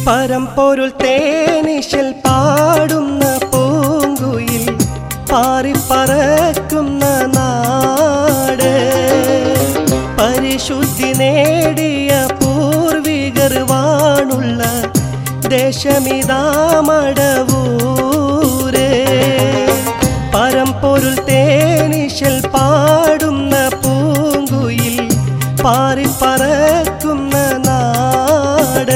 പരമ്പൊരുൾ തേനിശൽ പാടുന്ന പൂങ്കുയിൽ പാറിപ്പറക്കുന്ന നാട്, പരിശുദ്ധി നേടിയ പൂർവികർ വാണുള്ള ദേശമിതാ മടവൂര്. പരമ്പൊരുൾ തേനിശൽ പാടുന്ന പൂങ്കുയിൽ പാറിപ്പറക്കുന്ന നാട്.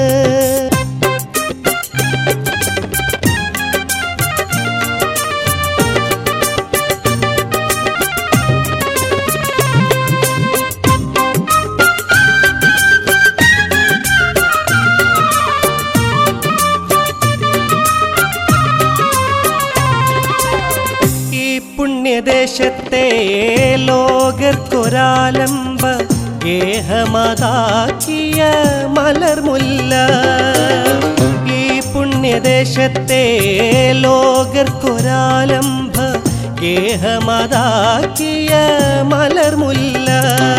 പുണ്യദേശത്തെ ലോകർക്കൊരാലംബ ഏഹമതാക്കിയ മലർമുല്ല. ഈ പുണ്യദേശത്തെ ലോകർക്കൊരാലംബ ഏഹമതാക്കിയ മലർമുല്ല.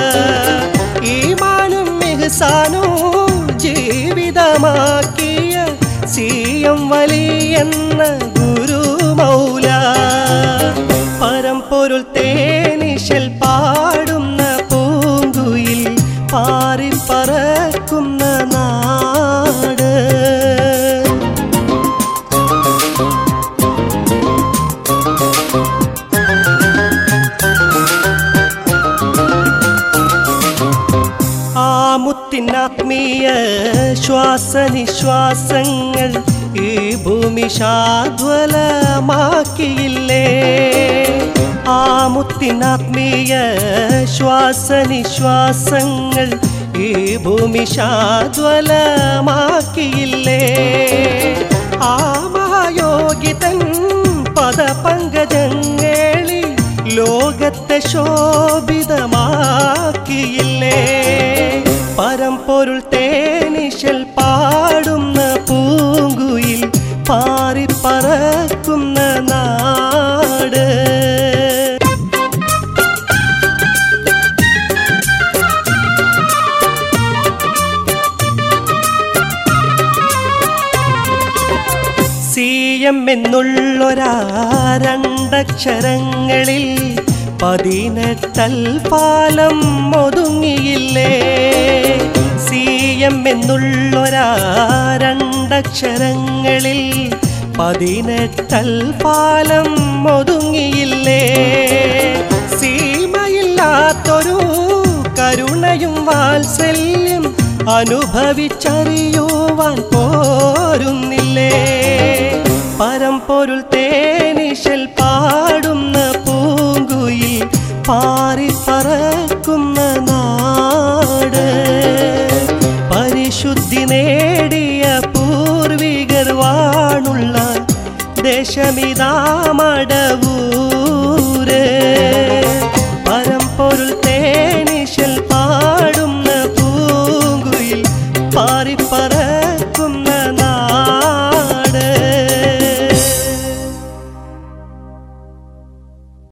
ഈമാനും ഇഹ്സാനും ജീവിതമാക്കിയ സിയം വലിയെന്ന ഗുരുമൗല. പരമ്പൊരുൾ തേനിശൽ പാടുന്ന പൂങ്കുയിൽ പാറിപ്പറക്കുന്ന നാട്. ആ മുത്തിനാത്മീയ ശ്വാസനിശ്വാസങ്ങൾ ഈ ഭൂമി ശാദ്വലമാക്കിയില്ലേ. ആ മുത്തിനാത്മീയ ശ്വാസനിശ്വാസങ്ങൾ ഈ ഭൂമി ശാദ്വലമാക്കിയില്ലേ. ആ മഹായോഗിതൻ പദപങ്കജങ്ങളിൽ ലോകത്തെ ശോഭിതമാക്കിയില്ലേ. പരമ്പൊരുൾ തേനിശൽ പാടുന്ന പൂങ്കുയിൽ പാറിപ്പറക്കുന്ന നാട്. സിയം എന്നുള്ളൊരാ രണ്ടക്ഷരങ്ങളിൽ 18 അൽഫാലം ഒതുങ്ങിയില്ലേ. സിയം എന്നുള്ളൊരാ രണ്ടക്ഷരങ്ങളിൽ 18 അൽഫാലം ഒതുങ്ങിയില്ലേ. സീമയില്ലാത്തൊരു കരുണയും വാത്സല്യം അനുഭവിച്ചറിയുവാൻ പോരുന്നില്ലേ. പരമ്പൊരുൾ തേനിശൽ പാടുന്ന പൂങ്കുയിൽ പാറിപ്പറക്കുന്ന നാട്. പരിശുദ്ധി നേടിയ പൂർവികർ വാണുള്ള ദേശമിതാ മടവൂര്.